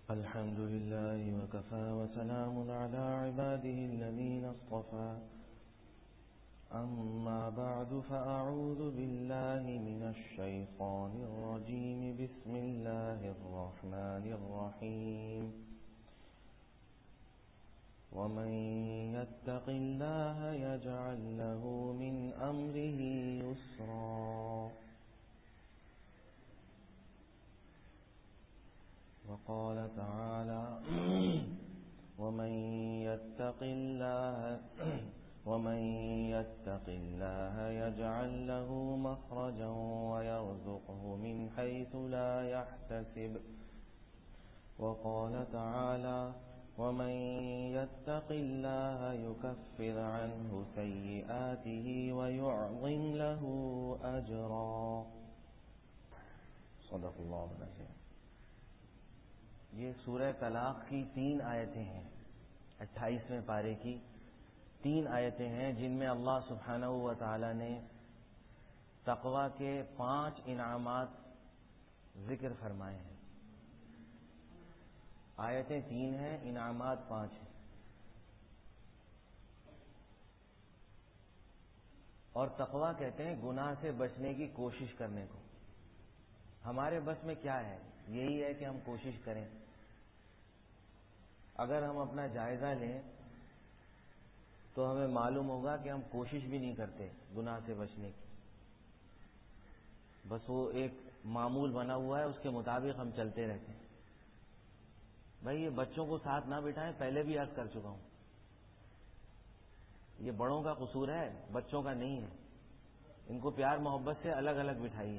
الحمد لله وكفى وسلام على عباده الذين اصطفى أما بعد فأعوذ بالله من الشيطان الرجيم بسم الله الرحمن الرحيم ومن يتق الله يجعل له من أمره يسرا وقال تعالى ومن يتق الله يجعل له مخرجا ويرزقه من حيث لا يحتسب وقال تعالى ومن يتق الله يكفر عنه سيئاته ويعظم له أجرا صدق الله العظيم. یہ سورہ طلاق کی 3 آیتیں ہیں. 28ویں پارے کی 3 آیتیں ہیں جن میں اللہ سبحانہ و تعالی نے تقوی کے 5 انعامات ذکر فرمائے ہیں. آیتیں 3 ہیں، انعامات 5 ہیں. اور تقوی کہتے ہیں گناہ سے بچنے کی کوشش کرنے کو. ہمارے بس میں کیا ہے؟ یہی ہے کہ ہم کوشش کریں. اگر ہم اپنا جائزہ لیں تو ہمیں معلوم ہوگا کہ ہم کوشش بھی نہیں کرتے گناہ سے بچنے کی. بس وہ ایک معمول بنا ہوا ہے، اس کے مطابق ہم چلتے رہتے ہیں. بھائی یہ بچوں کو ساتھ نہ بٹھائیں، پہلے بھی عرض کر چکا ہوں. یہ بڑوں کا قصور ہے، بچوں کا نہیں ہے. ان کو پیار محبت سے الگ الگ بٹھائیے.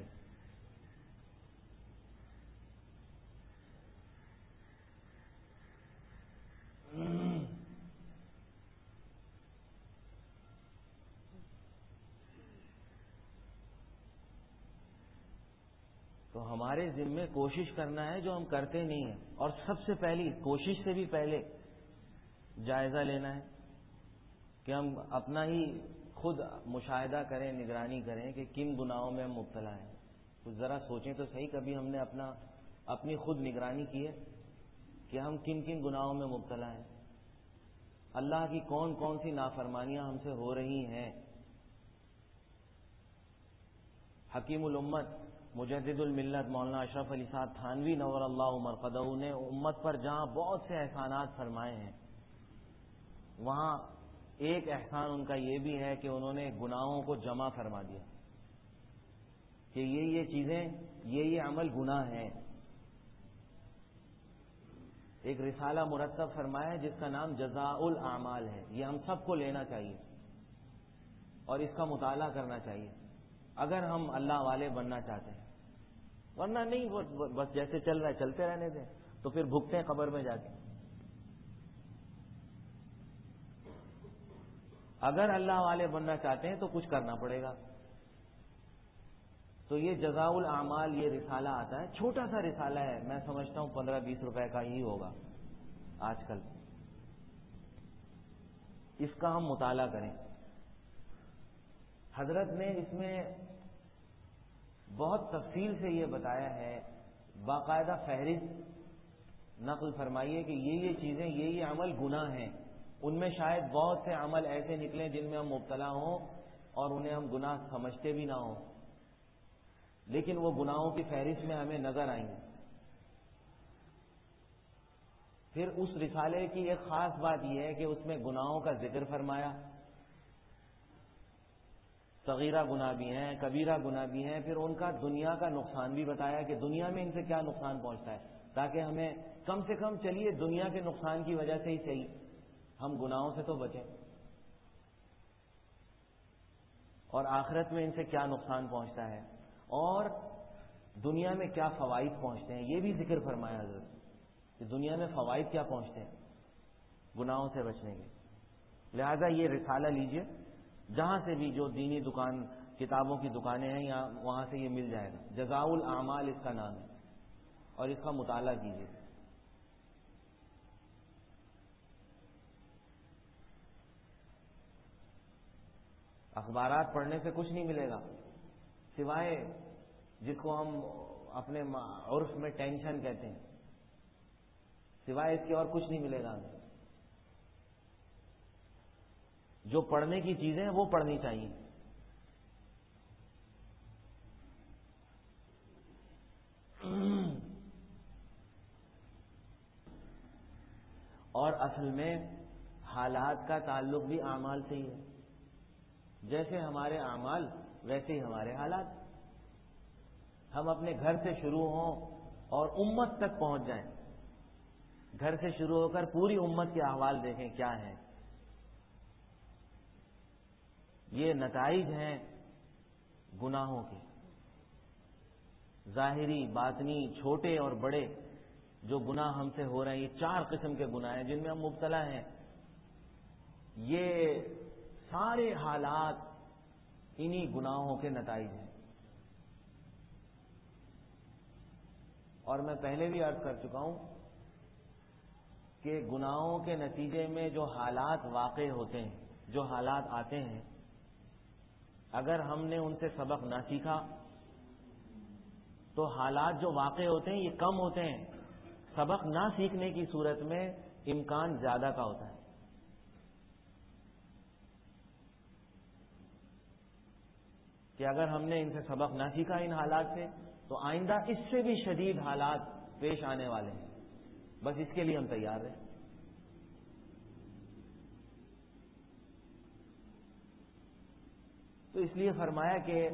تو ہمارے ذمے کوشش کرنا ہے جو ہم کرتے نہیں ہیں. اور سب سے پہلی کوشش سے بھی پہلے جائزہ لینا ہے کہ ہم اپنا ہی خود مشاہدہ کریں، نگرانی کریں کہ کن گناہوں میں ہم مبتلا ہیں. تو ذرا سوچیں تو صحیح، کبھی ہم نے اپنی خود نگرانی کی ہے کہ ہم کن کن گناہوں میں مبتلا ہیں، اللہ کی کون کون سی نافرمانیاں ہم سے ہو رہی ہیں. حکیم الامت مجدد الملت مولانا اشرف علی صاحب تھانوی نور اللہ مرقدہ نے امت پر جہاں بہت سے احسانات فرمائے ہیں، وہاں ایک احسان ان کا یہ بھی ہے کہ انہوں نے گناہوں کو جمع فرما دیا کہ یہ چیزیں یہ عمل گناہ ہیں. ایک رسالہ مرتب فرمایا ہے جس کا نام جزاء الاعمال ہے. یہ ہم سب کو لینا چاہیے اور اس کا مطالعہ کرنا چاہیے اگر ہم اللہ والے بننا چاہتے ہیں. ورنہ نہیں، بس جیسے چل رہا ہے چلتے رہنے دیں، تو پھر بھگتے ہیں قبر میں جا کے. اگر اللہ والے بننا چاہتے ہیں تو کچھ کرنا پڑے گا. تو یہ جزاء الاعمال یہ رسالہ آتا ہے، چھوٹا سا رسالہ ہے، میں سمجھتا ہوں 15-20 روپے کا ہی ہوگا آج کل. اس کا ہم مطالعہ کریں. حضرت نے اس میں بہت تفصیل سے یہ بتایا ہے، باقاعدہ فہرست نقل فرمائیے کہ یہ چیزیں یہ عمل گناہ ہیں. ان میں شاید بہت سے عمل ایسے نکلیں جن میں ہم مبتلا ہوں اور انہیں ہم گناہ سمجھتے بھی نہ ہوں، لیکن وہ گناہوں کی فہرست میں ہمیں نظر آئیں گے. پھر اس رسالے کی ایک خاص بات یہ ہے کہ اس میں گناہوں کا ذکر فرمایا. صغیرہ گناہ بھی ہیں، کبیرہ گناہ بھی ہیں. پھر ان کا دنیا کا نقصان بھی بتایا کہ دنیا میں ان سے کیا نقصان پہنچتا ہے، تاکہ ہمیں کم سے کم چلیے دنیا کے نقصان کی وجہ سے ہی صحیح ہم گناہوں سے تو بچیں. اور آخرت میں ان سے کیا نقصان پہنچتا ہے اور دنیا میں کیا فوائد پہنچتے ہیں، یہ بھی ذکر فرمایا حضرت کہ دنیا میں فوائد کیا پہنچتے ہیں گناہوں سے بچنے کے. لہذا یہ رسالہ لیجئے، جہاں سے بھی جو دینی دکان کتابوں کی دکانیں ہیں یا وہاں سے یہ مل جائے گا. جزاء الاعمال اس کا نام ہے اور اس کا مطالعہ کیجیے. اخبارات پڑھنے سے کچھ نہیں ملے گا سوائے جس کو ہم اپنے عرف میں ٹینشن کہتے ہیں. سوائے اس کے اور کچھ نہیں ملے گا ہمیں. جو پڑھنے کی چیزیں ہیں وہ پڑھنی چاہیے. اور اصل میں حالات کا تعلق بھی اعمال سے ہی ہے. جیسے ہمارے اعمال ویسے ہی ہمارے حالات. ہم اپنے گھر سے شروع ہوں اور امت تک پہنچ جائیں. گھر سے شروع ہو کر پوری امت کے احوال دیکھیں کیا ہیں. یہ نتائج ہیں گناہوں کے، ظاہری باطنی، چھوٹے اور بڑے. جو گناہ ہم سے ہو رہے ہیں، یہ 4 قسم کے گناہ ہیں جن میں ہم مبتلا ہیں. یہ سارے حالات انہی گناہوں کے نتائج ہیں. اور میں پہلے بھی عرض کر چکا ہوں کہ گناہوں کے نتیجے میں جو حالات واقع ہوتے ہیں، جو حالات آتے ہیں، اگر ہم نے ان سے سبق نہ سیکھا تو حالات جو واقع ہوتے ہیں یہ کم ہوتے ہیں. سبق نہ سیکھنے کی صورت میں امکان زیادہ کا ہوتا ہے. کہ اگر ہم نے ان سے سبق نہ سیکھا ان حالات سے تو آئندہ اس سے بھی شدید حالات پیش آنے والے ہیں. بس اس کے لیے ہم تیار ہیں. تو اس لیے فرمایا کہ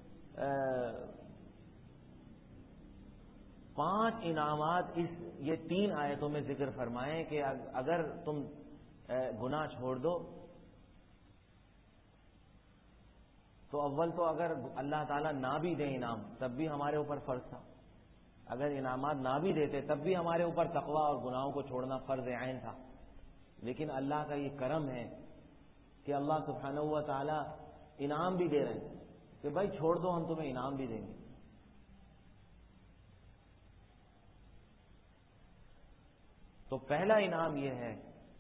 5 انعامات یہ 3 آیتوں میں ذکر فرمائے کہ اگر تم گناہ چھوڑ دو تو اول تو اگر اللہ تعالیٰ نہ بھی دے انعام تب بھی ہمارے اوپر فرض تھا. اگر انعامات نہ بھی دیتے تب بھی ہمارے اوپر تقویٰ اور گناہوں کو چھوڑنا فرض عین تھا. لیکن اللہ کا یہ کرم ہے کہ اللہ سبحانہ و تعالیٰ انعام بھی دے رہے ہیں کہ بھائی چھوڑ دو، ہم تمہیں انعام بھی دیں گے. تو پہلا انعام یہ ہے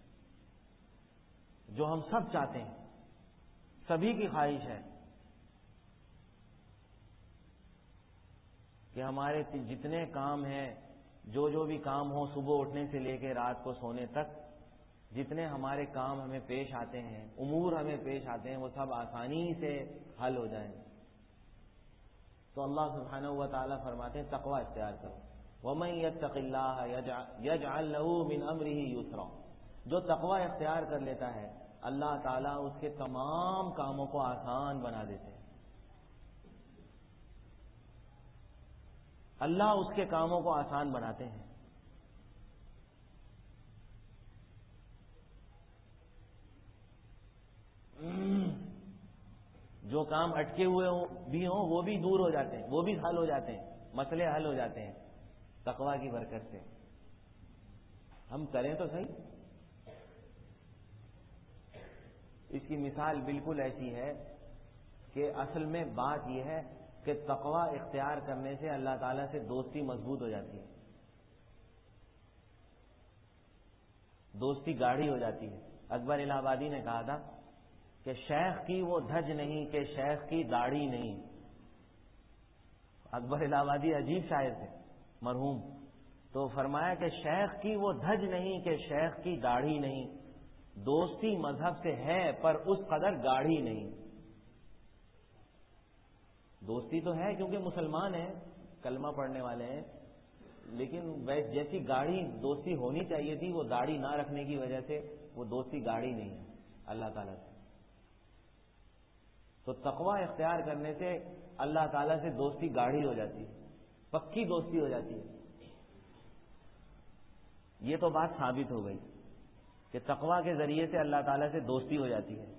جو ہم سب چاہتے ہیں، سبھی کی خواہش ہے کہ ہمارے جتنے کام ہیں، جو بھی کام ہو، صبح اٹھنے سے لے کے رات کو سونے تک جتنے ہمارے کام ہمیں پیش آتے ہیں، امور ہمیں پیش آتے ہیں، وہ سب آسانی سے حل ہو جائیں. تو اللہ سبحانہ و تعالیٰ فرماتے ہیں تقوی اختیار کرو. وَمَن يَتَّقِ اللَّهَ يَجْعَلْ لَهُ مِنْ أَمْرِهِ يُسْرًا. جو تقوی اختیار کر لیتا ہے اللہ تعالیٰ اس کے تمام کاموں کو آسان بنا دیتے ہیں. اللہ اس کے کاموں کو آسان بناتے ہیں. جو کام اٹکے ہوئے بھی ہوں وہ بھی دور ہو جاتے ہیں، وہ بھی حل ہو جاتے ہیں، مسئلے حل ہو جاتے ہیں تقویٰ کی برکت سے. ہم کریں تو صحیح. اس کی مثال بالکل ایسی ہے کہ اصل میں بات یہ ہے کہ تقویٰ اختیار کرنے سے اللہ تعالیٰ سے دوستی مضبوط ہو جاتی ہے، دوستی گاڑھی ہو جاتی ہے. اکبر الہ آبادی نے کہا تھا کہ شیخ کی وہ دھج نہیں کہ شیخ کی داڑھی نہیں. اکبر الہ آبادی عجیب شاعر تھے مرحوم. تو فرمایا کہ شیخ کی وہ دھج نہیں کہ شیخ کی داڑھی نہیں، دوستی مذہب سے ہے پر اس قدر گاڑھی نہیں. دوستی تو ہے کیونکہ مسلمان ہیں، کلمہ پڑھنے والے ہیں، لیکن جیسی گاڑی دوستی ہونی چاہیے تھی وہ داڑھی نہ رکھنے کی وجہ سے وہ دوستی گاڑھی نہیں ہے اللہ تعالیٰ سے. تو تقوی اختیار کرنے سے اللہ تعالیٰ سے دوستی گاڑھی ہو جاتی ہے، پکی دوستی ہو جاتی ہے. یہ تو بات ثابت ہو گئی کہ تقوی کے ذریعے سے اللہ تعالیٰ سے دوستی ہو جاتی ہے.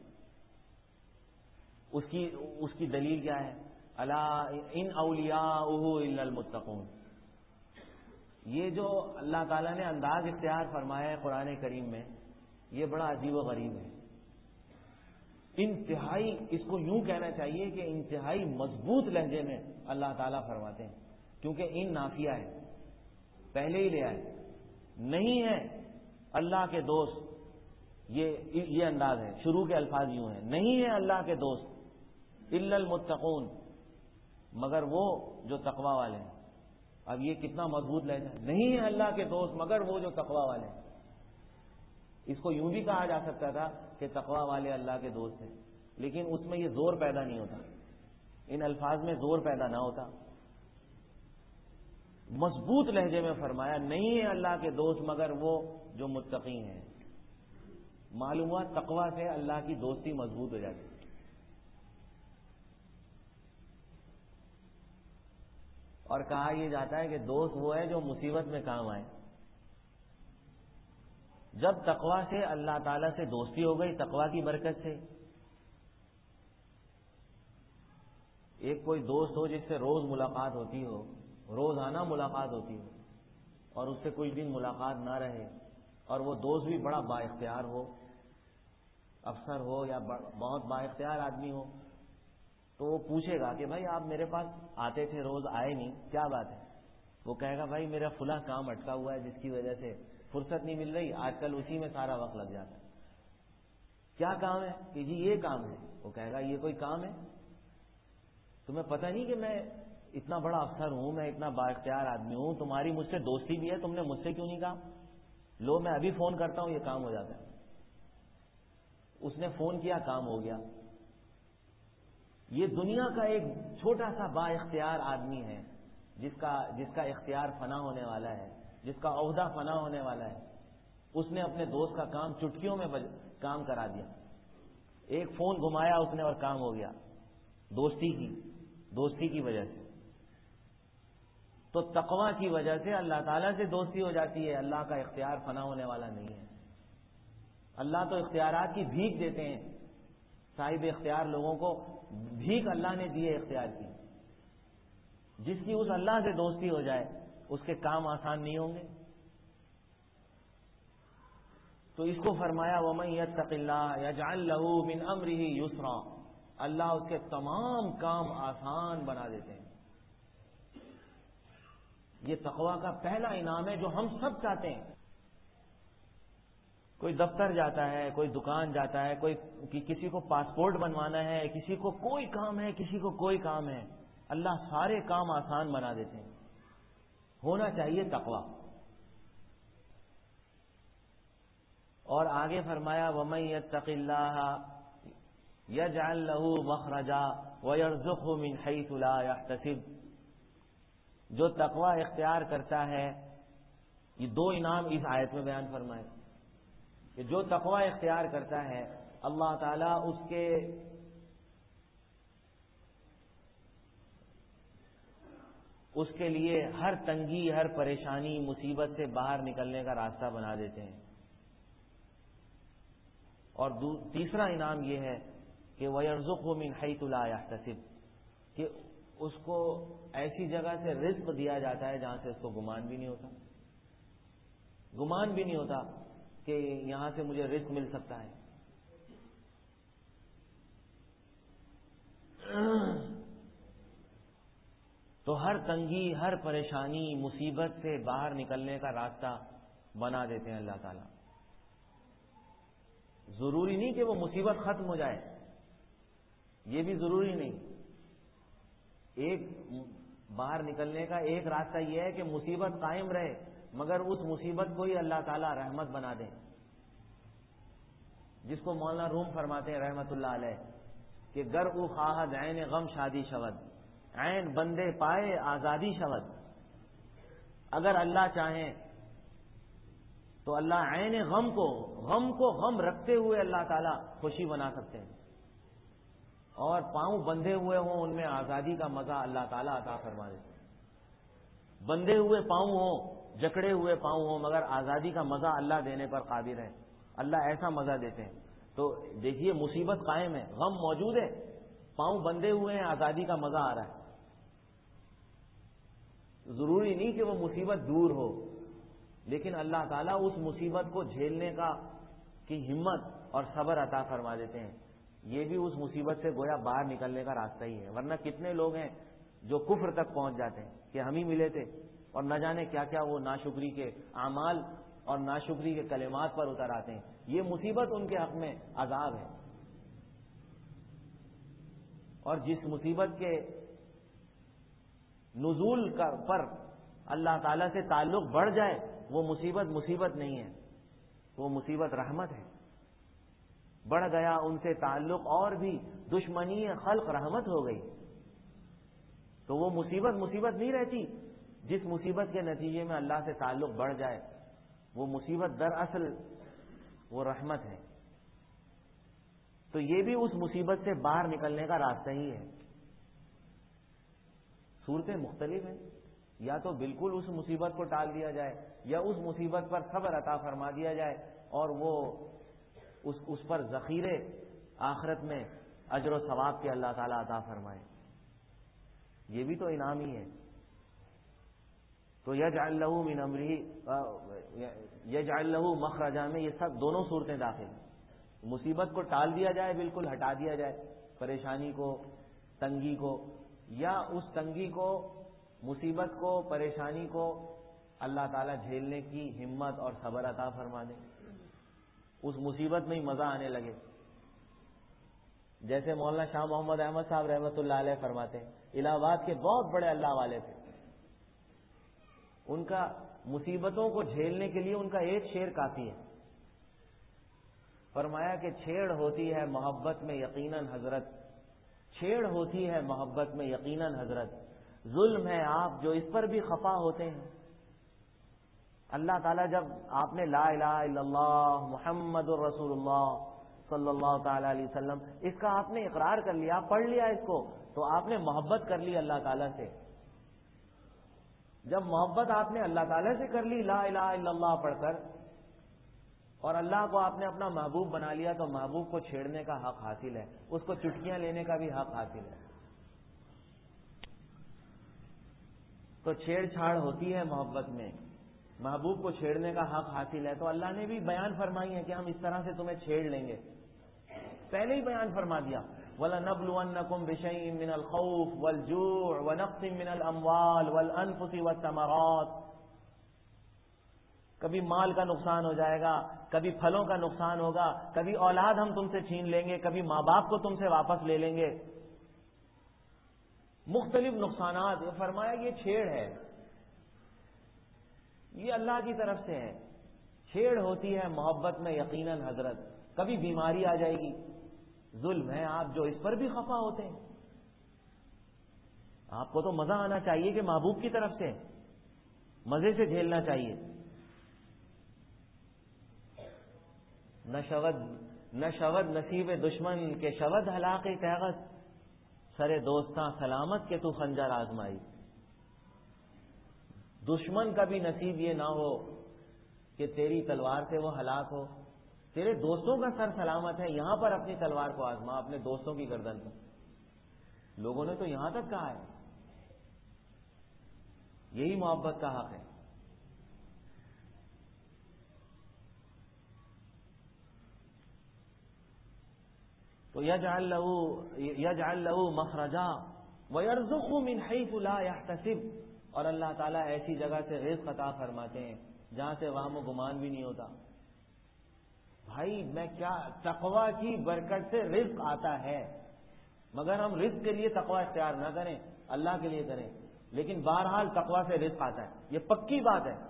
اس کی دلیل کیا ہے؟ الا ان اولیاءہ الا المتقون. یہ جو اللہ تعالیٰ نے انداز اختیار فرمایا ہے قرآن کریم میں، یہ بڑا عجیب و غریب ہے. انتہائی، اس کو یوں کہنا چاہیے کہ انتہائی مضبوط لہجے میں اللہ تعالیٰ فرماتے ہیں، کیونکہ ان نافیہ ہے، پہلے ہی لے آئے. نہیں ہے اللہ کے دوست، یہ انداز ہے. شروع کے الفاظ یوں ہیں، نہیں ہے اللہ کے دوست الا المتقون، مگر وہ جو تقوی والے ہیں. اب یہ کتنا مضبوط لہجہ ہے، نہیں ہے اللہ کے دوست مگر وہ جو تقوی والے ہیں۔ اس کو یوں بھی کہا جا سکتا تھا کہ تقوی والے اللہ کے دوست ہیں، لیکن اس میں یہ زور پیدا نہیں ہوتا، ان الفاظ میں زور پیدا نہ ہوتا۔ مضبوط لہجے میں فرمایا نہیں ہے اللہ کے دوست مگر وہ جو متقی ہیں۔ معلوم ہوا تقوی سے اللہ کی دوستی مضبوط ہو جاتی ہے۔ اور کہا یہ جاتا ہے کہ دوست وہ ہے جو مصیبت میں کام آئے۔ جب تقوی سے اللہ تعالیٰ سے دوستی ہو گئی تقوی کی برکت سے، ایک کوئی دوست ہو جس سے روز ملاقات ہوتی ہو، روزانہ ملاقات ہوتی ہو، اور اس سے کچھ دن ملاقات نہ رہے، اور وہ دوست بھی بڑا با اختیار ہو، افسر ہو یا بہت با اختیار آدمی ہو، تو وہ پوچھے گا کہ بھائی آپ میرے پاس آتے تھے، روز آئے نہیں، کیا بات ہے؟ وہ کہے گا بھائی میرا فلاں کام اٹکا ہوا ہے جس کی وجہ سے فرصت نہیں مل رہی، آج کل اسی میں سارا وقت لگ جاتا ہے۔ کیا کام ہے؟ کہ جی یہ کام ہے۔ وہ کہے گا یہ کوئی کام ہے؟ تمہیں پتہ نہیں کہ میں اتنا بڑا افسر ہوں، میں اتنا با اختیار آدمی ہوں، تمہاری مجھ سے دوستی بھی ہے، تم نے مجھ سے کیوں نہیں کہا؟ لو میں ابھی فون کرتا ہوں، یہ کام ہو جاتا ہے۔ اس نے فون کیا، کام ہو گیا۔ یہ دنیا کا ایک چھوٹا سا با اختیار آدمی ہے جس کا اختیار فنا ہونے والا ہے، جس کا عہدہ فنا ہونے والا ہے، اس نے اپنے دوست کا کام چٹکیوں میں کام کرا دیا۔ ایک فون گھمایا اس نے اور کام ہو گیا، دوستی کی وجہ سے۔ تو تقوی کی وجہ سے اللہ تعالیٰ سے دوستی ہو جاتی ہے، اللہ کا اختیار فنا ہونے والا نہیں ہے۔ اللہ تو اختیارات کی بھیک دیتے ہیں، صاحب اختیار لوگوں کو بھیک اللہ نے دی ہے اختیار کی۔ جس کی اس اللہ سے دوستی ہو جائے اس کے کام آسان نہیں ہوں گے۔ تو اس کو فرمایا وَمَن يَتَّقِ اللَّهَ يَجْعَل لَّهُ مِنْ أَمْرِهِ يُسْرًا، اللہ اس کے تمام کام آسان بنا دیتے ہیں۔ یہ تقوی کا پہلا انعام ہے جو ہم سب چاہتے ہیں۔ کوئی دفتر جاتا ہے، کوئی دکان جاتا ہے، کسی کو پاسپورٹ بنوانا ہے، کسی کو کوئی کام ہے، کسی کو کوئی کام ہے، اللہ سارے کام آسان بنا دیتے ہیں۔ ہونا چاہیے تقوی۔ اور آگے فرمایا وَمَن يَتَّقِ اللَّهَ يَجْعَل لَّهُ مَخْرَجًا وَيَرْزُقْهُ مِنْ حَيْثُ لَا يَحْتَسِبُ، جو تقوی اختیار کرتا ہے، یہ دو انعام اس آیت میں بیان فرمائے کہ جو تقوی اختیار کرتا ہے اللہ تعالیٰ اس کے لیے ہر تنگی، ہر پریشانی، مصیبت سے باہر نکلنے کا راستہ بنا دیتے ہیں۔ اور تیسرا انعام یہ ہے کہ وَيَرْزُقْهُ مِنْ حَيْثُ لَا يَحْتَسِبُ، کہ اس کو ایسی جگہ سے رزق دیا جاتا ہے جہاں سے اس کو گمان بھی نہیں ہوتا کہ یہاں سے مجھے رزق مل سکتا ہے۔ تو ہر تنگی، ہر پریشانی، مصیبت سے باہر نکلنے کا راستہ بنا دیتے ہیں اللہ تعالیٰ۔ ضروری نہیں کہ وہ مصیبت ختم ہو جائے، یہ بھی ضروری نہیں۔ ایک باہر نکلنے کا ایک راستہ یہ ہے کہ مصیبت قائم رہے مگر اس مصیبت کو ہی اللہ تعالیٰ رحمت بنا دیں، جس کو مولانا روم فرماتے ہیں رحمت اللہ علیہ کہ گر او خواہد عین غم شادی شود، عین بندے پائے آزادی شود۔ اگر اللہ چاہیں تو اللہ عین غم کو غم رکھتے ہوئے اللہ تعالیٰ خوشی بنا سکتے ہیں، اور پاؤں بندھے ہوئے ہوں ان میں آزادی کا مزہ اللہ تعالیٰ عطا فرما دیتے ہیں۔ بندھے ہوئے پاؤں ہوں، جکڑے ہوئے پاؤں ہوں، مگر آزادی کا مزہ اللہ دینے پر قادر ہے، اللہ ایسا مزہ دیتے ہیں۔ تو دیکھیے مصیبت قائم ہے، غم موجود ہے، پاؤں بندھے ہوئے ہیں، آزادی کا مزہ آ رہا ہے۔ ضروری نہیں کہ وہ مصیبت دور ہو، لیکن اللہ تعالیٰ اس مصیبت کو جھیلنے کی ہمت اور صبر عطا فرما دیتے ہیں۔ یہ بھی اس مصیبت سے گویا باہر نکلنے کا راستہ ہی ہے، ورنہ کتنے لوگ ہیں جو کفر تک پہنچ جاتے ہیں کہ ہم ہی ملے تھے، اور نہ جانے کیا کیا وہ ناشکری کے اعمال اور ناشکری کے کلمات پر اتر آتے ہیں۔ یہ مصیبت ان کے حق میں عذاب ہے، اور جس مصیبت کے نزول پر اللہ تعالیٰ سے تعلق بڑھ جائے وہ مصیبت نہیں ہے، وہ مصیبت رحمت ہے۔ بڑھ گیا ان سے تعلق اور بھی دشمنی خلق رحمت ہو گئی، تو وہ مصیبت نہیں رہتی۔ جس مصیبت کے نتیجے میں اللہ سے تعلق بڑھ جائے وہ مصیبت دراصل وہ رحمت ہے۔ تو یہ بھی اس مصیبت سے باہر نکلنے کا راستہ ہی ہے۔ صورتیں مختلف ہیں، یا تو بالکل اس مصیبت کو ٹال دیا جائے، یا اس مصیبت پر صبر عطا فرما دیا جائے اور وہ اس پر ذخیرے آخرت میں اجر و ثواب کے اللہ تعالیٰ عطا فرمائے۔ یہ بھی تو انعام ہی ہے۔ تو یجعل لہ من امرہ یجعل لہ مخرجا میں یہ سب دونوں صورتیں داخل ہیں۔ مصیبت کو ٹال دیا جائے، بالکل ہٹا دیا جائے، پریشانی کو، تنگی کو، یا اس تنگی کو، مصیبت کو، پریشانی کو اللہ تعالیٰ جھیلنے کی ہمت اور صبر عطا فرما دے، اس مصیبت میں ہی مزہ آنے لگے۔ جیسے مولانا شاہ محمد احمد صاحب رحمۃ اللہ علیہ فرماتے ہیں، الہ آباد کے بہت بڑے اللہ والے تھے، ان کا مصیبتوں کو جھیلنے کے لیے ان کا ایک شعر کافی ہے۔ فرمایا کہ چھیڑ ہوتی ہے محبت میں یقیناً حضرت، چھیڑ ہوتی ہے محبت میں یقیناً حضرت، ظلم ہے آپ جو اس پر بھی خفا ہوتے ہیں۔ اللہ تعالیٰ جب آپ نے لا الہ الا اللہ محمد الرسول اللہ صلی اللہ تعالی علیہ وسلم اس کا آپ نے اقرار کر لیا، پڑھ لیا اس کو، تو آپ نے محبت کر لی اللہ تعالیٰ سے۔ جب محبت آپ نے اللہ تعالیٰ سے کر لی لا الہ الا اللہ پڑھ کر، اور اللہ کو آپ نے اپنا محبوب بنا لیا، تو محبوب کو چھیڑنے کا حق حاصل ہے، اس کو چٹکیاں لینے کا بھی حق حاصل ہے۔ تو چھیڑ چھاڑ ہوتی ہے محبت میں، محبوب کو چھیڑنے کا حق حاصل ہے۔ تو اللہ نے بھی بیان فرمائی ہے کہ ہم اس طرح سے تمہیں چھیڑ لیں گے، پہلے ہی بیان فرما دیا، وَلَنَبْلُوَنَّكُمْ بِشَيْءٍ مِّنَ الْخَوْفِ وَالْجُوعِ وَنَقْصٍ مِّنَ الْأَمْوَالِ وَالْأَنفُسِ وَالثَّمَرَاتِ۔ کبھی مال کا نقصان ہو جائے گا، کبھی پھلوں کا نقصان ہوگا، کبھی اولاد ہم تم سے چھین لیں گے، کبھی ماں باپ کو تم سے واپس لے لیں گے، مختلف نقصانات۔ یہ فرمایا یہ چھیڑ ہے، یہ اللہ کی طرف سے ہے۔ چھیڑ ہوتی ہے محبت میں یقیناً حضرت، کبھی بیماری آ جائے گی، ظلم ہے آپ جو اس پر بھی خفا ہوتے ہیں۔ آپ کو تو مزہ آنا چاہیے کہ محبوب کی طرف سے، مزے سے جھیلنا چاہیے۔ نہ شود نصیب دشمن کے شود ہلاک کیغت، سرے دوستاں سلامت کے تو خنجر آزمائی۔ دشمن کا بھی نصیب یہ نہ ہو کہ تیری تلوار سے وہ ہلاک ہو، تیرے دوستوں کا سر سلامت ہے، یہاں پر اپنی تلوار کو آزما، اپنے دوستوں کی گردن پر۔ لوگوں نے تو یہاں تک کہا ہے، یہی محبت کا حق ہے۔ تو یجعل لہ مخرجا ویرزقہ من حیث لا یحتسب، اور اللہ تعالیٰ ایسی جگہ سے رزق عطا فرماتے ہیں جہاں سے وہم و گمان بھی نہیں ہوتا۔ بھائی میں کیا، تقوی کی برکت سے رزق آتا ہے، مگر ہم رزق کے لیے تقوی اختیار نہ کریں، اللہ کے لیے کریں، لیکن بہرحال تقوی سے رزق آتا ہے، یہ پکی بات ہے۔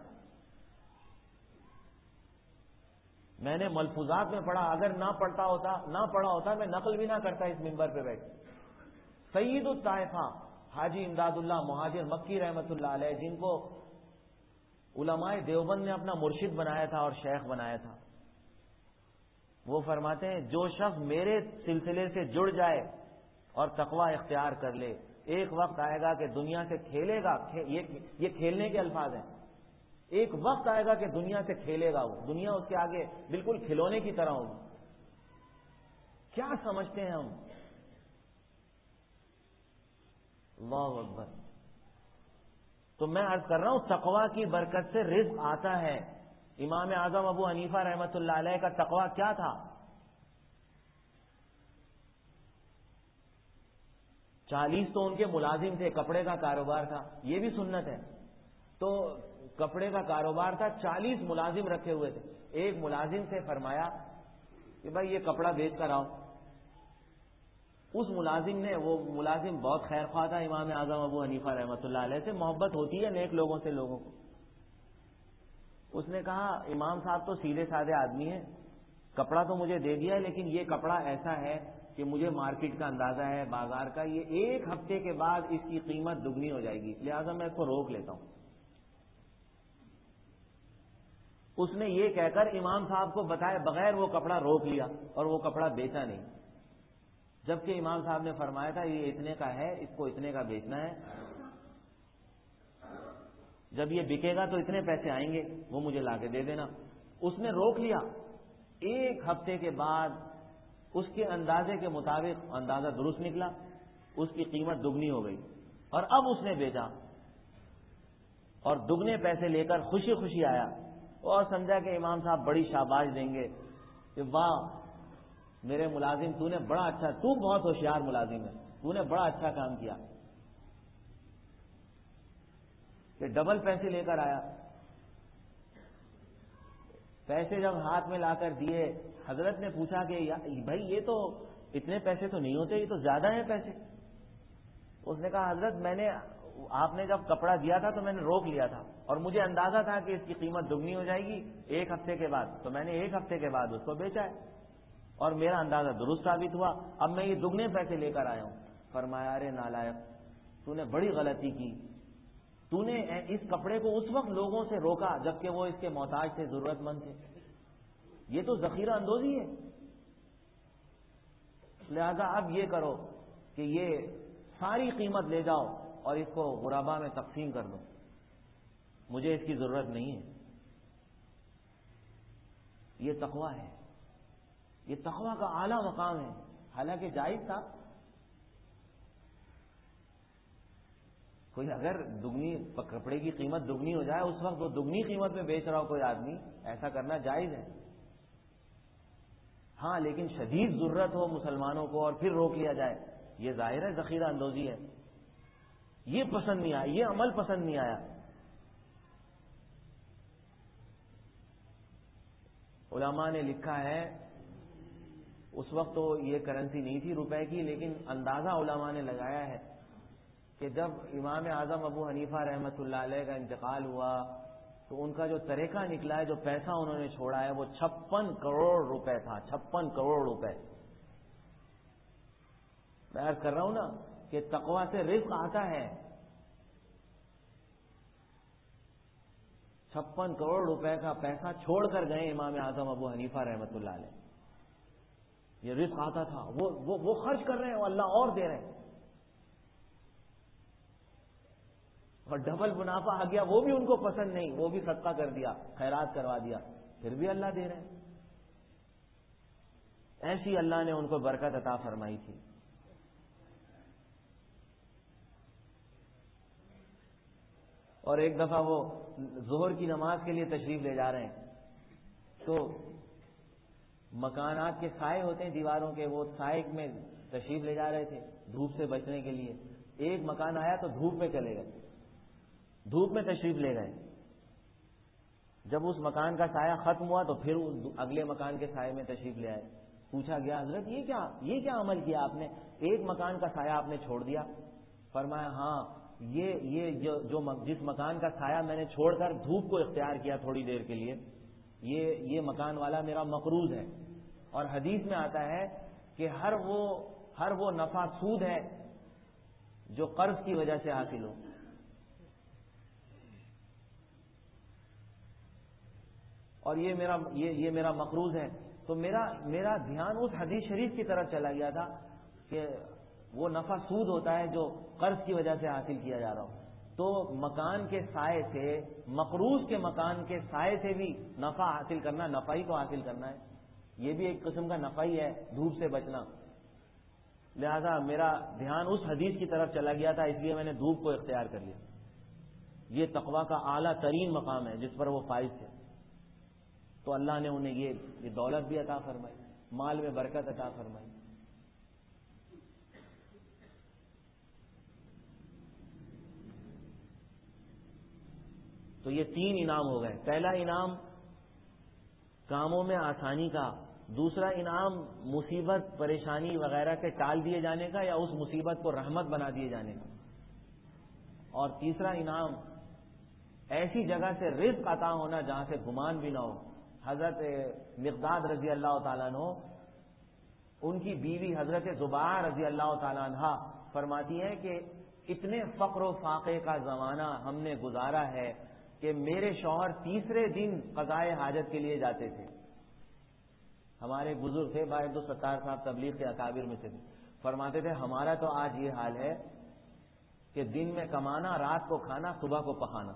میں نے ملفوظات میں پڑھا، اگر نہ پڑھا ہوتا میں نقل بھی نہ کرتا اس منبر پہ بیٹھ۔ سید الطائفہ حاجی امداد اللہ مہاجر مکی رحمۃ اللہ علیہ، جن کو علماء دیوبند نے اپنا مرشد بنایا تھا اور شیخ بنایا تھا، وہ فرماتے ہیں جو شخص میرے سلسلے سے جڑ جائے اور تقوی اختیار کر لے، ایک وقت آئے گا کہ دنیا سے کھیلے گا، یہ کھیلنے کے الفاظ ہیں، ایک وقت آئے گا کہ دنیا سے کھیلے گا، وہ دنیا اس کے آگے بالکل کھلونے کی طرح ہوگی۔ کیا سمجھتے ہیں ہم؟ اللہ اکبر۔ تو میں عرض کر رہا ہوں تقوی کی برکت سے رزق آتا ہے۔ امام اعظم ابو حنیفہ رحمۃ اللہ علیہ کا تقوی کیا تھا؟ 40 تو ان کے ملازم تھے، کپڑے کا کاروبار تھا، یہ بھی سنت ہے۔ تو کپڑے کا کاروبار تھا، 40 ملازم رکھے ہوئے تھے۔ ایک ملازم سے فرمایا کہ بھائی یہ کپڑا بیچ کر آؤ، اس ملازم نے، وہ ملازم بہت خیر خواہ تھا امام اعظم ابو حنیفہ رحمۃ اللہ علیہ سے، محبت ہوتی ہے نیک لوگوں سے لوگوں کو. اس نے کہا امام صاحب تو سیدھے سادے آدمی ہیں، کپڑا تو مجھے دے دیا ہے، لیکن یہ کپڑا ایسا ہے کہ مجھے مارکیٹ کا اندازہ ہے، بازار کا، یہ 1 ہفتے کے بعد اس کی قیمت دگنی ہو جائے گی، لہذا میں اس کو روک لیتا ہوں. اس نے یہ کہہ کر امام صاحب کو بتائے بغیر وہ کپڑا روک لیا اور وہ کپڑا بیچا نہیں، جبکہ امام صاحب نے فرمایا تھا یہ اتنے کا ہے، اس کو اتنے کا بیچنا ہے، جب یہ بکے گا تو اتنے پیسے آئیں گے، وہ مجھے لا کے دے دینا. اس نے روک لیا. 1 ہفتے کے بعد اس کے اندازے کے مطابق اندازہ درست نکلا، اس کی قیمت دگنی ہو گئی، اور اب اس نے بیچا اور دگنے پیسے لے کر خوشی خوشی آیا اور سمجھا کہ امام صاحب بڑی شاباش دیں گے کہ واہ میرے ملازم، تو نے بڑا اچھا، تو بہت ہوشیار ملازم ہے، تو نے بڑا اچھا کام کیا کہ ڈبل پیسے لے کر آیا. پیسے جب ہاتھ میں لا کر دیے، حضرت نے پوچھا کہ بھائی یہ تو اتنے پیسے تو نہیں ہوتے، یہ تو زیادہ ہیں پیسے. اس نے کہا حضرت آپ نے جب کپڑا دیا تھا تو میں نے روک لیا تھا اور مجھے اندازہ تھا کہ اس کی قیمت دگنی ہو جائے گی 1 ہفتے کے بعد، تو میں نے 1 ہفتے کے بعد اس کو بیچا ہے اور میرا اندازہ درست ثابت ہوا، اب میں یہ دگنے پیسے لے کر آیا ہوں. فرمایا ارے نالائق، تو نے بڑی غلطی کی، تو نے اس کپڑے کو اس وقت لوگوں سے روکا جبکہ وہ اس کے محتاج تھے، ضرورت مند تھے، یہ تو ذخیرہ اندوزی ہے. لہذا اب یہ کرو کہ یہ ساری قیمت لے جاؤ اور اس کو غربا میں تقسیم کر دو، مجھے اس کی ضرورت نہیں ہے. یہ تقویٰ ہے، یہ تقویٰ کا اعلیٰ مقام ہے، حالانکہ جائز تھا. کوئی اگر کپڑے کی قیمت دگنی ہو جائے اس وقت وہ دگنی قیمت میں بیچ رہا ہو کوئی آدمی، ایسا کرنا جائز ہے. ہاں لیکن شدید ضرورت ہو مسلمانوں کو اور پھر روک لیا جائے، یہ ظاہر ہے ذخیرہ اندوزی ہے. یہ پسند نہیں آیا، یہ عمل پسند نہیں آیا. علماء نے لکھا ہے اس وقت تو یہ کرنسی نہیں تھی روپے کی، لیکن اندازہ علماء نے لگایا ہے کہ جب امام اعظم ابو حنیفہ رحمۃ اللہ علیہ کا انتقال ہوا تو ان کا جو طریقہ نکلا ہے، جو پیسہ انہوں نے چھوڑا ہے، وہ 56 کروڑ روپے تھا. 56 کروڑ روپے. میں عرض کر رہا ہوں نا کہ تقویٰ سے رزق آتا ہے. 56 کروڑ روپے کا پیسہ چھوڑ کر گئے امام اعظم ابو حنیفہ رحمۃ اللہ علیہ. یہ رزق آتا تھا، وہ خرچ کر رہے ہیں، وہ اللہ اور دے رہے ہیں، اور ڈبل منافع آ گیا، وہ بھی ان کو پسند نہیں، وہ بھی صدقہ کر دیا، خیرات کروا دیا، پھر بھی اللہ دے رہے ہیں. ایسی اللہ نے ان کو برکت عطا فرمائی تھی. اور ایک دفعہ وہ ظہر کی نماز کے لیے تشریف لے جا رہے ہیں تو مکانات کے سائے ہوتے ہیں دیواروں کے، وہ سائے میں تشریف لے جا رہے تھے دھوپ سے بچنے کے لیے. ایک مکان آیا تو دھوپ میں چلے گئے، دھوپ میں تشریف لے گئے. جب اس مکان کا سایہ ختم ہوا تو پھر اگلے مکان کے سائے میں تشریف لے آئے. پوچھا گیا حضرت یہ کیا عمل کیا آپ نے، ایک مکان کا سایہ آپ نے چھوڑ دیا. فرمایا ہاں یہ جس مکان کا سایہ میں نے چھوڑ کر دھوپ کو اختیار کیا تھوڑی دیر کے لیے، یہ مکان والا میرا مقروض ہے. اور حدیث میں آتا ہے کہ ہر وہ نفع سود ہے جو قرض کی وجہ سے حاصل ہو. اور یہ میرا مقروض ہے. تو میرا دھیان اس حدیث شریف کی طرف چلا گیا تھا کہ وہ نفع سود ہوتا ہے جو قرض کی وجہ سے حاصل کیا جا رہا ہو. تو مکان کے سائے سے، مقروض کے مکان کے سائے سے بھی نفع حاصل کرنا، نفع ہی تو حاصل کرنا ہے، یہ بھی ایک قسم کا نفع ہی ہے، دھوپ سے بچنا. لہذا میرا دھیان اس حدیث کی طرف چلا گیا تھا، اس لیے میں نے دھوپ کو اختیار کر لیا. یہ تقویٰ کا اعلیٰ ترین مقام ہے جس پر وہ فائز تھے. تو اللہ نے انہیں یہ دولت بھی عطا فرمائی، مال میں برکت عطا فرمائی. تو یہ 3 انعام ہو گئے. پہلا انعام کاموں میں آسانی کا، دوسرا انعام مصیبت پریشانی وغیرہ کے ٹال دیے جانے کا یا اس مصیبت کو رحمت بنا دیے جانے کا، اور تیسرا انعام ایسی جگہ سے رزق عطا ہونا جہاں سے گمان بھی نہ ہو۔ حضرت مقداد رضی اللہ تعالیٰ عنہ، ان کی بیوی حضرت زبیہ رضی اللہ تعالیٰ عنہ فرماتی ہیں کہ اتنے فقر و فاقے کا زمانہ ہم نے گزارا ہے کہ میرے شوہر تیسرے دن قضائے حاجت کے لیے جاتے تھے۔ ہمارے بزرگ تھے بھائی عبدالستار صاحب، تبلیغ کے اکابر میں سے بھی، فرماتے تھے ہمارا تو آج یہ حال ہے کہ دن میں کمانا، رات کو کھانا، صبح کو پکانا۔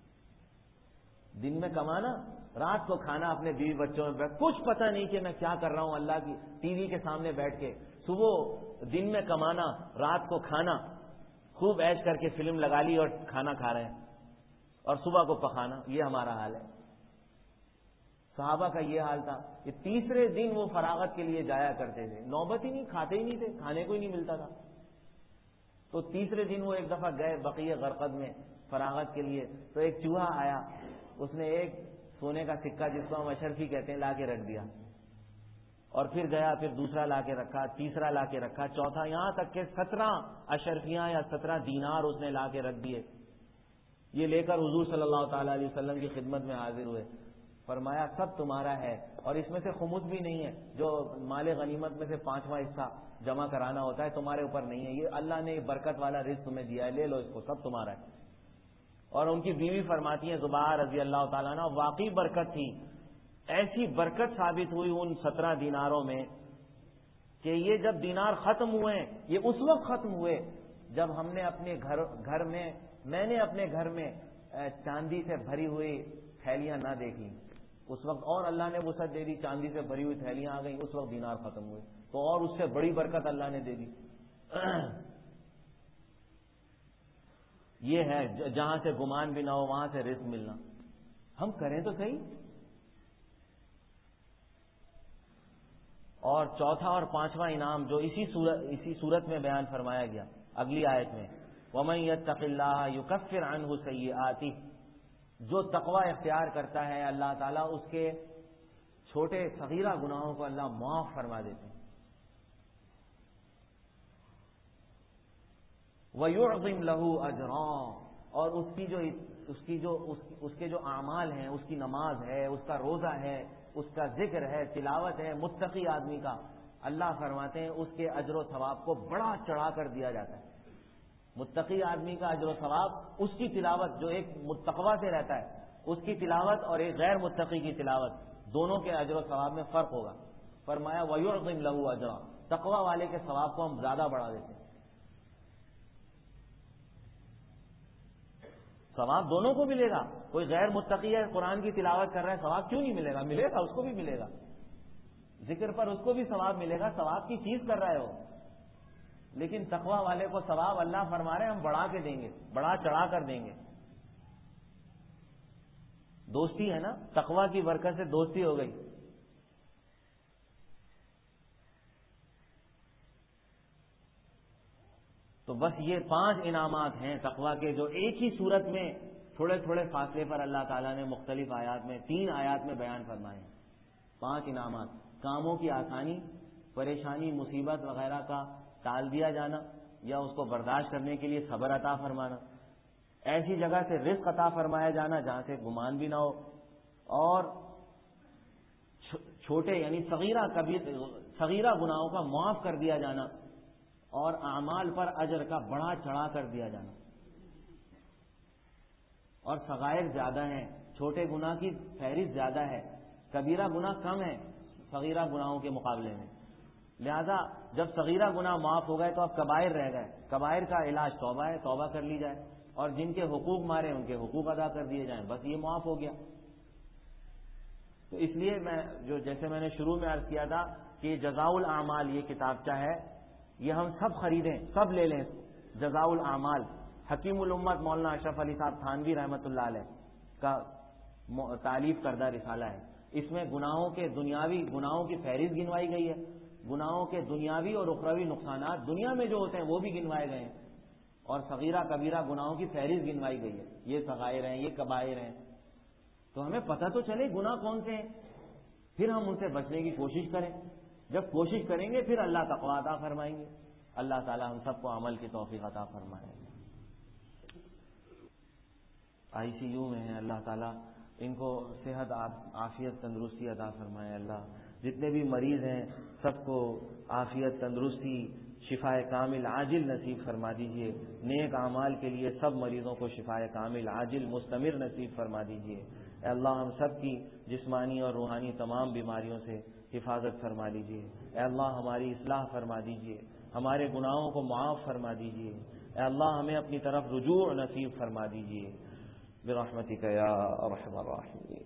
دن میں کمانا، رات کو کھانا، اپنے بیوی بچوں میں بیٹھ، کچھ پتہ نہیں کہ میں کیا کر رہا ہوں اللہ کی ٹی وی کے سامنے بیٹھ کے۔ صبح دن میں کمانا، رات کو کھانا، خوب عیش کر کے فلم لگا لی اور کھانا کھا رہے ہیں، اور صبح کو پکانا۔ یہ ہمارا حال ہے۔ صحابہ کا یہ حال تھا کہ تیسرے دن وہ فراغت کے لیے جایا کرتے تھے، نوبت ہی نہیں، کھاتے ہی نہیں تھے، کھانے کو ہی نہیں ملتا تھا۔ تو تیسرے دن وہ ایک دفعہ گئے بقیع غرقد میں فراغت کے لیے، تو ایک چوہا آیا، اس نے ایک سونے کا سکہ جس کو ہم اشرفی کہتے ہیں لا کے رکھ دیا، اور پھر گیا، پھر دوسرا لا کے رکھا، تیسرا لا کے رکھا، چوتھا، یہاں تک کہ 17 اشرفیاں یا 17 دینار اس نے لا کے رکھ دیے۔ یہ لے کر حضور صلی اللہ تعالی علیہ وسلم کی خدمت میں حاضر ہوئے، فرمایا سب تمہارا ہے، اور اس میں سے خمس بھی نہیں ہے، جو مال غنیمت میں سے 5واں حصہ جمع کرانا ہوتا ہے تمہارے اوپر نہیں ہے، یہ اللہ نے برکت والا رزق تمہیں دیا ہے، لے لو اس کو، سب تمہارا ہے۔ اور ان کی بیوی فرماتی ہیں زبیہ رضی اللہ تعالیٰ عنہ، واقعی برکت تھی، ایسی برکت ثابت ہوئی ان 17 دیناروں میں کہ یہ جب دینار ختم ہوئے، یہ اس وقت ختم ہوئے جب ہم نے اپنے گھر میں، میں نے اپنے گھر میں چاندی سے بھری ہوئی تھیلیاں نہ دیکھی اس وقت، اور اللہ نے وسعت دے دی، چاندی سے بھری ہوئی تھیلیاں آ گئیں، اس وقت دینار ختم ہوئے، تو اور اس سے بڑی برکت اللہ نے دے دی۔ یہ ہے جہاں سے گمان بھی نہ ہو وہاں سے رزق ملنا۔ ہم کریں تو صحیح۔ اور چوتھا اور پانچواں انعام جو اسی صورت میں بیان فرمایا گیا اگلی آیت میں، وَمَن يَتَّقِ اللَّهَ يُكَفِّرْ عَنْهُ سَيِّئَاتِهِ، جو تقوی اختیار کرتا ہے اللہ تعالیٰ اس کے چھوٹے صغیرہ گناہوں کو اللہ معاف فرما دیتے ہیں۔ وَيُعْظِمْ لَهُ أَجْرًا، اور اس کے جو اعمال ہیں، اس کی نماز ہے، اس کا روزہ ہے، اس کا ذکر ہے، تلاوت ہے، متقی آدمی کا، اللہ فرماتے ہیں اس کے اجر و ثواب کو بڑا چڑھا کر دیا جاتا ہے۔ متقی آدمی کا اجر و ثواب، اس کی تلاوت جو ایک متقوی سے رہتا ہے اس کی تلاوت اور ایک غیر متقی کی تلاوت، دونوں کے اجر و ثواب میں فرق ہوگا۔ فرمایا وَيُعْظِمْ لَهُ أَجْرًا، تقوی والے کے ثواب کو ہم زیادہ بڑھا دیتے ہیں۔ ثواب دونوں کو ملے گا، کوئی غیر متقی ہے قرآن کی تلاوت کر رہا ہے، ثواب کیوں نہیں ملے گا؟ ملے گا، اس کو بھی ملے گا، ذکر پر اس کو بھی ثواب ملے گا، ثواب کی چیز کر رہے ہو، لیکن تقوی والے کو ثواب اللہ فرما رہے ہیں ہم بڑھا کے دیں گے، بڑھا چڑھا کر دیں گے۔ دوستی ہے نا، تقوی کی برکت سے دوستی ہو گئی۔ تو بس یہ 5 انعامات ہیں تقوی کے، جو ایک ہی صورت میں تھوڑے تھوڑے فاصلے پر اللہ تعالیٰ نے مختلف آیات میں 3 آیات میں بیان فرمائے ہیں۔ 5 انعامات، کاموں کی آسانی، پریشانی مصیبت وغیرہ کا ٹال دیا جانا یا اس کو برداشت کرنے کے لیے صبر عطا فرمانا، ایسی جگہ سے رزق عطا فرمایا جانا جہاں سے گمان بھی نہ ہو، اور چھوٹے یعنی صغیرہ گناہوں کا معاف کر دیا جانا، اور اعمال پر اجر کا بڑا چڑھا کر دیا جانا۔ اور صغائر زیادہ ہیں، چھوٹے گناہ کی فہرست زیادہ ہے، کبیرہ گناہ کم ہے صغیرہ گناہوں کے مقابلے میں، لہذا جب صغیرہ گناہ معاف ہو گئے تو اب کبائر رہ گئے، کبائر کا علاج توبہ ہے، توبہ کر لی جائے، اور جن کے حقوق مارے ان کے حقوق ادا کر دیے جائیں، بس یہ معاف ہو گیا۔ تو اس لیے جیسے میں نے شروع میں عرض کیا تھا کہ جزاء الاعمال یہ کتابچہ ہے، یہ ہم سب خریدیں، سب لے لیں۔ جزاء الاعمال حکیم الامت مولانا اشرف علی صاحب تھانوی رحمۃ اللہ علیہ کا تالیف کردہ رسالہ ہے، اس میں دنیاوی گناہوں کی فہرست گنوائی گئی ہے، گناہوں کے دنیاوی اور اخروی نقصانات دنیا میں جو ہوتے ہیں وہ بھی گنوائے گئے ہیں، اور صغیرہ کبیرہ گناہوں کی فہرست گنوائی گئی ہے، یہ صغائر ہیں، یہ کبائر ہیں، تو ہمیں پتہ تو چلے گناہ کون سے ہیں۔ پھر ہم ان سے بچنے کی کوشش کریں. جب کوشش کریں گے پھر اللہ تقویٰ عطا فرمائیں گے. اللہ تعالی ہم سب کو عمل کی توفیق عطا فرمائے. ICU میں ہیں، اللہ تعالیٰ ان کو صحت عافیت تندرستی عطا فرمائے. اللہ جتنے بھی مریض ہیں سب کو عافیت تندرستی شفائے کامل عاجل نصیب فرما دیجئے. نیک اعمال کے لیے سب مریضوں کو شفائے کامل عاجل مستمر نصیب فرما دیجئے. اے اللہ ہم سب کی جسمانی اور روحانی تمام بیماریوں سے حفاظت فرما دیجئے. اے اللہ ہماری اصلاح فرما دیجئے، ہمارے گناہوں کو معاف فرما دیجئے. اے اللہ ہمیں اپنی طرف رجوع نصیب فرما دیجئے برحمتک یا ارحم الراحمین.